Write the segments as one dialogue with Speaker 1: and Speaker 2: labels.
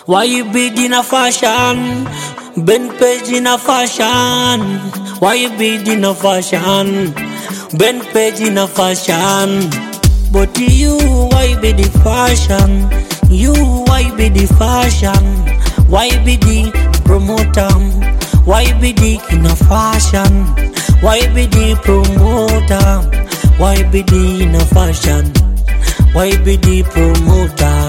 Speaker 1: Why you bid in a fashion? Ben Page in a fashion. Why you bid in a fashion? Ben Page in a fashion. But you, why be the fashion? You, why be the fashion? Why be the promoter? Why be the in a fashion? Why be the promoter? Why be the in a fashion? Why be the promoter?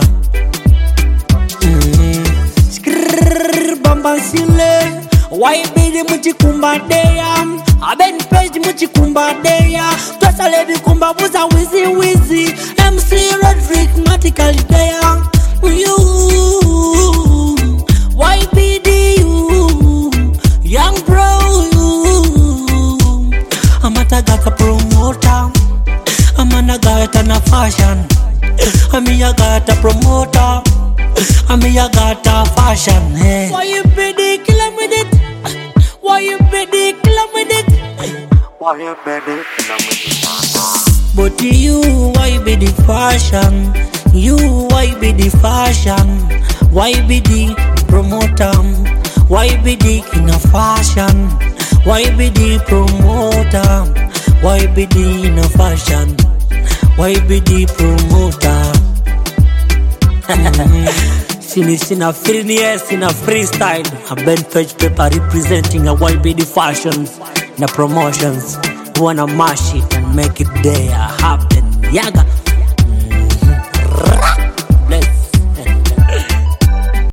Speaker 1: Bamba sile. Why be the muchikumba deya? Ben Page muchikumba deya. Tosa levi kumba buza wizi wizi. MC Rodrick Matical deya. You, why be the you? Young bro, you. Amatagata promoter. Amanagata na fashion. Amiyagata promoter. Amiyagata fashion. Hey. Why you be the killer with it? Why you be the killer with it?
Speaker 2: Why you be the killer with it?
Speaker 1: But you, why be the fashion? You, why be the fashion? Why be the promoter? Why be the in a fashion? Why be the promoter? Why be the in a fashion? Why be the promoter? Sina freestyle. A Ben Page paper representing a YBD fashions and promotions. Wanna mash it and make it there happen. Yaga.